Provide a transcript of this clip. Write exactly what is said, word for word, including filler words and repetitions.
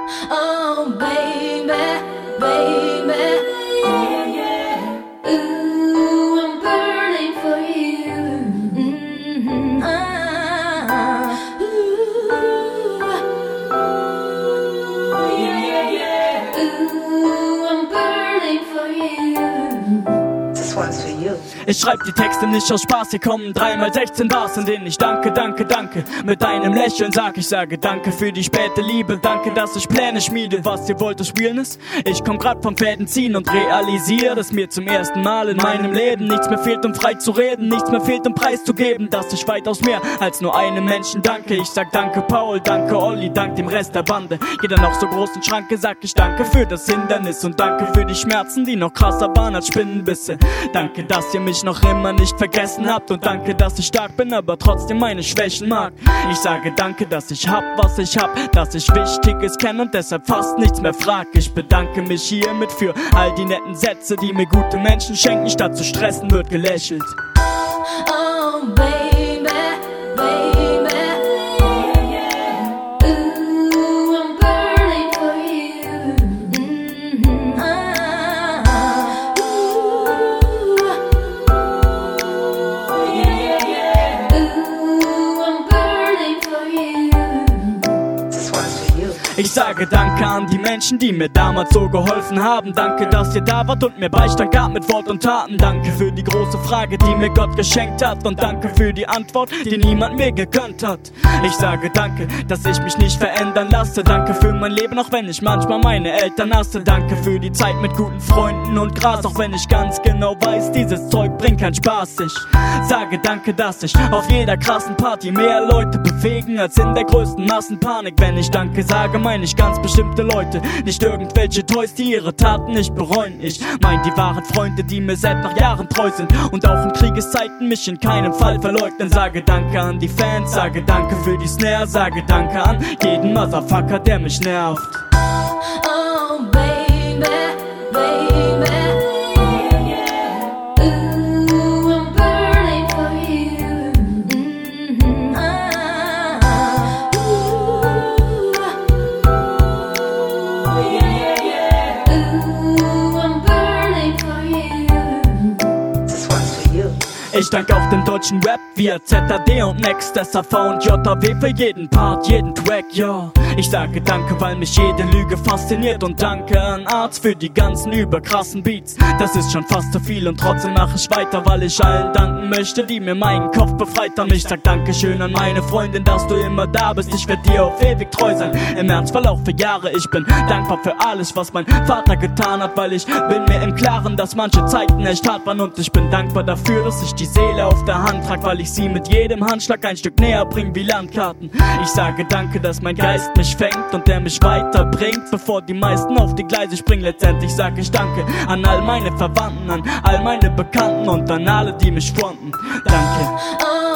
Oh baby, baby, yeah, yeah. Ooh, I'm burning for you. Mm-hmm. Ah, ooh, yeah, yeah, yeah. Ooh, I'm burning for you. This one's for you. Ich schreib die Texte nicht aus Spaß, hier kommen dreimal sechzehn Bars, in denen ich danke, danke, danke. Mit einem Lächeln sag ich, sage danke für die späte Liebe. Danke, dass ich Pläne schmiede, was ihr wollt, ist Realness. Ich komm grad vom Fäden ziehen und realisiere, dass mir zum ersten Mal in meinem Leben nichts mehr fehlt, um frei zu reden, nichts mehr fehlt, um preiszugeben, dass ich weitaus mehr als nur einem Menschen danke. Ich sag danke Paul, danke Olli, dank dem Rest der Bande. Jeder noch so großen Schranke sag ich danke für das Hindernis und danke für die Schmerzen, die noch krasser waren als Spinnenbisse. Danke, dass ihr mich noch immer nicht vergessen habt und danke, dass ich stark bin, aber trotzdem meine Schwächen mag. Ich sage danke, dass ich hab, was ich hab, dass ich Wichtiges kenne und deshalb fast nichts mehr frag. Ich bedanke mich hiermit für all die netten Sätze, die mir gute Menschen schenken. Statt zu stressen wird gelächelt. Oh baby, baby, yeah, yeah. Ooh, I'm burning for you. Mm-hmm. Ah, ooh, yeah, yeah, yeah. Ooh, I'm burning for you. This one's for you. Ich sage danke an die Menschen, die mir damals so geholfen haben. Danke, dass ihr da wart und mir Beistand gab mit Wort und Taten. Danke für die große Frage, die mir Gott geschenkt hat. Und danke für die Antwort, die niemand mir gegönnt hat. Ich sage danke, dass ich mich nicht verändern lasse. Danke für mein Leben, auch wenn ich manchmal meine Eltern hasse. Danke für die Zeit mit guten Freunden und Gras, auch wenn ich ganz genau weiß, dieses Zeug bringt keinen Spaß. Ich sage danke, dass ich auf jeder krassen Party mehr Leute bewegen als in der größten Massenpanik. Wenn ich danke sage, meine ich ganz bestimmte Leute, nicht irgendwelche Toys, die ihre Taten nicht bereuen. Ich mein die wahren Freunde, die mir seit nach Jahren treu sind und auch in Kriegeszeiten mich in keinem Fall verleugnen. Sage danke an die Fans, sage danke für die Snare, sage danke an jeden Motherfucker, der mich nervt. Oh baby, baby, yeah, yeah. Ooh, I'm burning for you. Mm-hmm. Ah, ooh, yeah, yeah, yeah. Ooh, I'm burning for you. This one's for you. Ich dank auch dem deutschen Rap wie Z A D und Next, S A V und J A W für jeden Part, jeden Track, ja. Ich sage danke, weil mich jede Lüge fasziniert und danke an Arzt für die ganzen überkrassen Beats. Das ist schon fast zu viel und trotzdem mach ich weiter, weil ich allen danken möchte, die mir meinen Kopf befreit haben. Ich sag Dankeschön an meine Freundin, dass du immer da bist. Ich werd dir auf ewig treu sein, im Ernstfall auch für Jahre. Ich bin dankbar für alles, was mein Vater getan hat, weil ich bin mir im Klaren, dass manche Zeiten echt hart waren. Und ich bin dankbar dafür, dass ich die Seele auf der Hand trag, weil ich sie mit jedem Handschlag ein Stück näher bring wie Landkarten. Ich sage danke, dass mein Geist mich fängt und der mich weiterbringt, bevor die meisten auf die Gleise springen. Letztendlich sage ich danke an all meine Verwandten, an all meine Bekannten und an alle, die mich fronten. Danke. Oh